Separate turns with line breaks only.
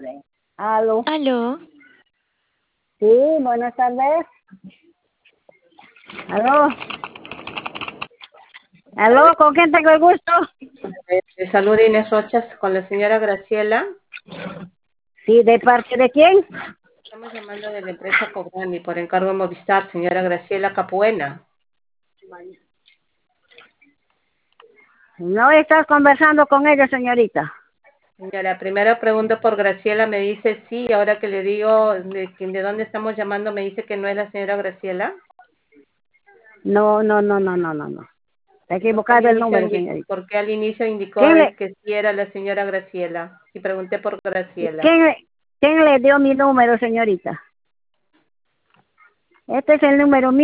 Aló.
Aló,
Sí, buenas tardes. Aló. Aló, ¿con quién tengo el gusto?
Salud Inés Rochas con la señora Graciela.
Sí, ¿de parte de quién?
Estamos llamando de la empresa Cobrani por encargo de Movistar, señora Graciela Capuena.
No estás conversando con ella, señorita.
Señora, primero pregunto por Graciela, me dice sí, ahora que le digo de dónde estamos llamando, me dice que no es la señora Graciela.
No, no, no, no, no, no, no. Está
¿Y por qué al
equivocado el
inicio,
número, señorita.
por qué al inicio indicó
¿Quién le,
que sí era la señora Graciela? Y pregunté por Graciela.
quién, quién le dio mi número, señorita? Este es el número mío.